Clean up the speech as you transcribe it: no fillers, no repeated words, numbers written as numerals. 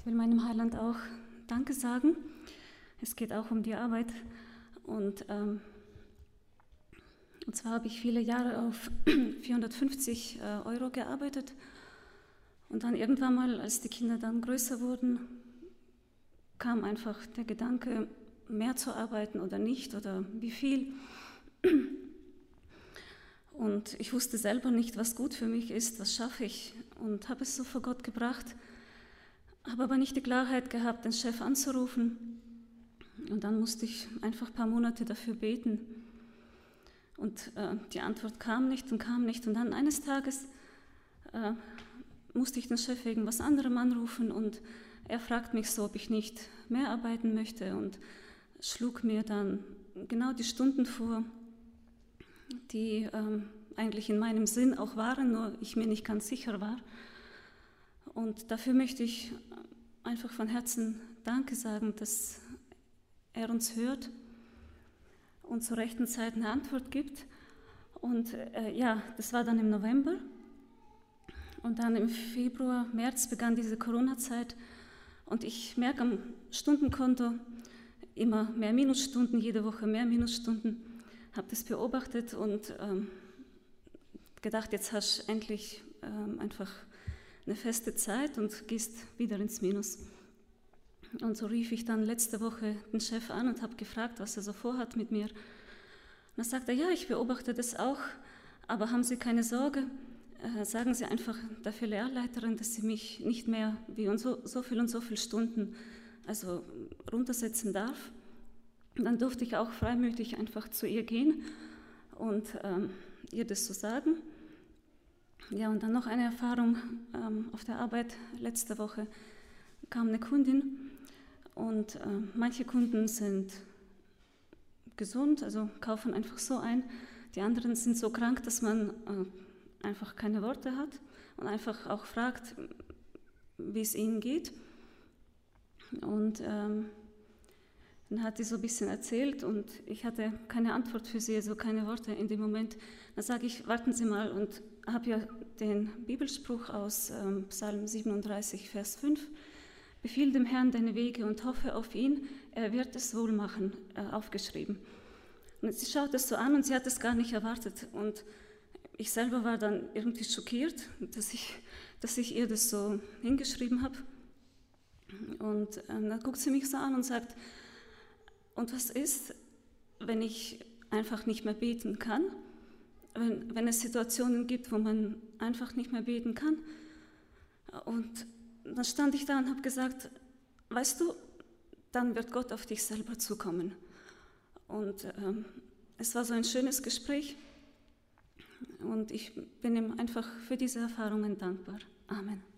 Ich will meinem Heiland auch Danke sagen. Es geht auch um die Arbeit. Und zwar habe ich viele Jahre auf 450 € gearbeitet. Und dann irgendwann mal, als die Kinder dann größer wurden, kam einfach der Gedanke, mehr zu arbeiten oder nicht oder wie viel. Und ich wusste selber nicht, was gut für mich ist, was schaffe ich, und habe es so vor Gott gebracht, habe aber nicht die Klarheit gehabt, den Chef anzurufen. Und dann musste ich einfach ein paar Monate dafür beten. Und die Antwort kam nicht und kam nicht. Und dann eines Tages musste ich den Chef wegen was anderem anrufen und er fragt mich so, ob ich nicht mehr arbeiten möchte und schlug mir dann genau die Stunden vor, die eigentlich in meinem Sinn auch waren, nur ich mir nicht ganz sicher war. Und dafür möchte ich einfach von Herzen Danke sagen, dass er uns hört und zur rechten Zeit eine Antwort gibt. Und das war dann im November. Und dann im Februar, März begann diese Corona-Zeit und ich merke am Stundenkonto immer mehr Minusstunden, jede Woche mehr Minusstunden. Habe das beobachtet und gedacht, jetzt hast du endlich einfach eine feste Zeit und gehst wieder ins Minus. Und so rief ich dann letzte Woche den Chef an und habe gefragt, was er so vorhat mit mir. Und dann sagt er, ja, ich beobachte das auch, aber haben Sie keine Sorge, sagen Sie einfach der Filialleiterin, dass sie mich nicht mehr wie so viel Stunden also runtersetzen darf. Und dann durfte ich auch freimütig einfach zu ihr gehen und ihr das so sagen. Ja, und dann noch eine Erfahrung auf der Arbeit. Letzte Woche kam eine Kundin und manche Kunden sind gesund, also kaufen einfach so ein. Die anderen sind so krank, dass man einfach keine Worte hat und einfach auch fragt, wie es ihnen geht. Und dann hat sie so ein bisschen erzählt und ich hatte keine Antwort für sie, also keine Worte in dem Moment. Dann sage ich, warten Sie mal, und habe ja den Bibelspruch aus Psalm 37, Vers 5. Befiehl dem Herrn deine Wege und hoffe auf ihn, er wird es wohl machen, aufgeschrieben. Und sie schaut es so an und sie hat es gar nicht erwartet. Und ich selber war dann irgendwie schockiert, dass ich ihr das so hingeschrieben habe. Und dann guckt sie mich so an und sagt, und was ist, wenn ich einfach nicht mehr beten kann? Wenn es Situationen gibt, wo man einfach nicht mehr beten kann? Und dann stand ich da und habe gesagt, weißt du, dann wird Gott auf dich selber zukommen. Und es war so ein schönes Gespräch. Und ich bin ihm einfach für diese Erfahrungen dankbar. Amen.